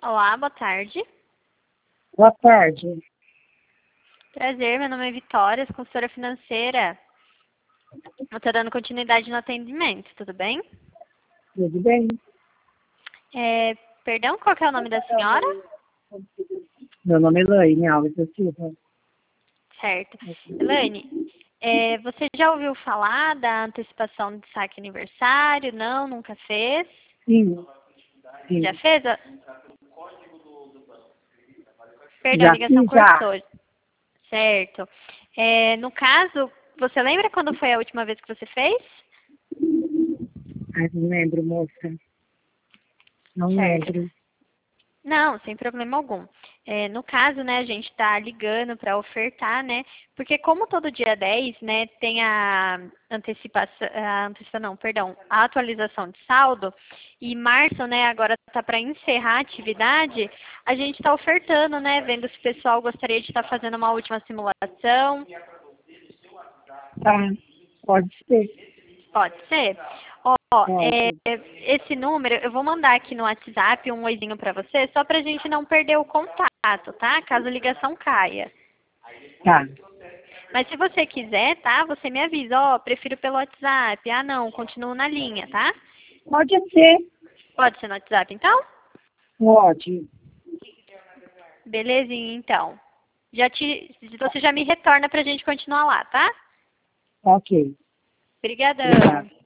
Olá, boa tarde. Boa tarde. Prazer, meu nome é Vitória, sou consultora financeira. Eu estou dando continuidade no atendimento, tudo bem? Tudo bem? Perdão, qual que é o nome da senhora? Meu nome é Elaine Alves da Silva. Certo. Elaine, você já ouviu falar da antecipação de saque aniversário? Não, nunca fez? Sim. Já fez? Perdão, a Já ligação fiz, já. cortou. Certo. No caso, você lembra quando foi a última vez que você fez? Ai, não lembro, moça. Não Certo. lembro. Não, sem problema algum. No caso, né, a gente está ligando para ofertar, né, porque como todo dia 10, né, tem a atualização de saldo, e março, né, agora está para encerrar a atividade, a gente está ofertando, né, vendo se o pessoal gostaria de estar fazendo uma última simulação. Tá, pode ser. Pode ser? Ó, Pode. esse número, eu vou mandar aqui no WhatsApp um oizinho para você, só para a gente não perder o contato, tá? Caso a ligação caia. Tá. Mas se você quiser, tá? Você me avisa, ó, prefiro pelo WhatsApp. Ah, não, continuo na linha, tá? Pode ser. Pode ser no WhatsApp, então? Pode. Belezinha, então. Você já me retorna pra gente continuar lá, tá? Ok. Obrigadão. Obrigada.